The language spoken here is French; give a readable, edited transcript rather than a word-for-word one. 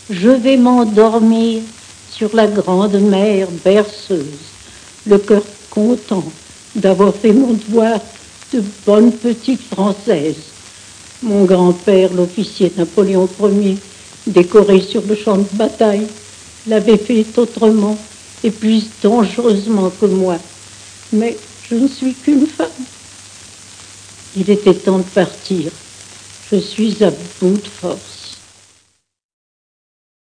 Je vais m'endormir sur la grande mer berceuse, le cœur content d'avoir fait mon devoir de bonne petite Française. Mon grand-père, l'officier Napoléon Ier, décoré sur le champ de bataille, l'avait fait autrement et plus dangereusement que moi. Mais je ne suis qu'une femme. Il était temps de partir. Je suis à bout de force.